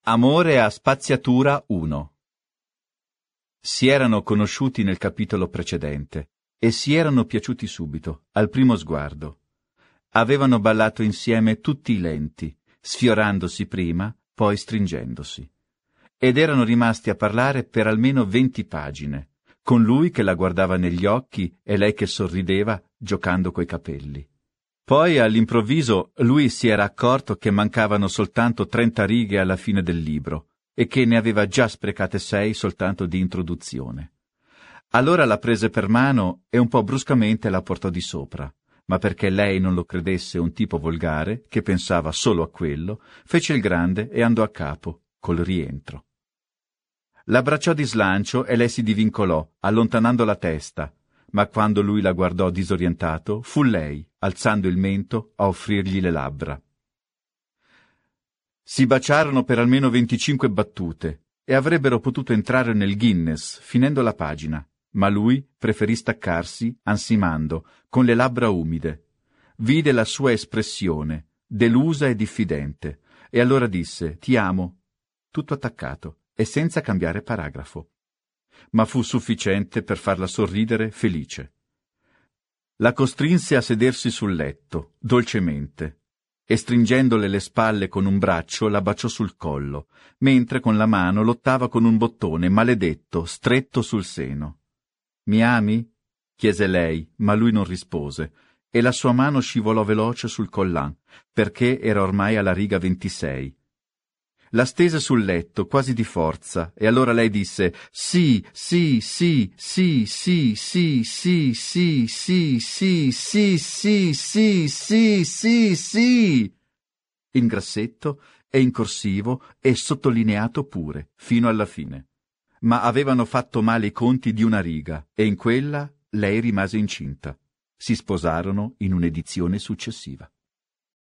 Amore a spaziatura 1. Si erano conosciuti nel capitolo precedente e si erano piaciuti subito, al primo sguardo. Avevano ballato insieme tutti i lenti, sfiorandosi prima, poi stringendosi. Ed erano rimasti a parlare per almeno 20 pagine, con lui che la guardava negli occhi e lei che sorrideva, giocando coi capelli. Poi, all'improvviso, lui si era accorto che mancavano soltanto 30 righe alla fine del libro e che ne aveva già sprecate 6 soltanto di introduzione. Allora la prese per mano e un po' bruscamente la portò di sopra, ma perché lei non lo credesse un tipo volgare, che pensava solo a quello, fece il grande e andò a capo, col rientro. L'abbracciò di slancio e lei si divincolò, allontanando la testa, ma quando lui la guardò disorientato, fu lei, alzando il mento, a offrirgli le labbra. Si baciarono per almeno 25 battute e avrebbero potuto entrare nel Guinness, finendo la pagina, ma lui preferì staccarsi, ansimando, con le labbra umide. Vide la sua espressione, delusa e diffidente, e allora disse «Ti amo», tutto attaccato e senza cambiare paragrafo. Ma fu sufficiente per farla sorridere felice. La costrinse a sedersi sul letto, dolcemente, e stringendole le spalle con un braccio la baciò sul collo, mentre con la mano lottava con un bottone maledetto, stretto sul seno. «Mi ami?» chiese lei, ma lui non rispose, e la sua mano scivolò veloce sul collant, perché era ormai alla riga 26. La stese sul letto, quasi di forza, e allora lei disse «Sì, sì, sì, sì, sì, sì, sì, sì, sì, sì, sì, sì, sì, sì, sì, sì», in grassetto e in corsivo e sottolineato pure, fino alla fine. Ma avevano fatto male i conti di una riga, e in quella lei rimase incinta. Si sposarono in un'edizione successiva.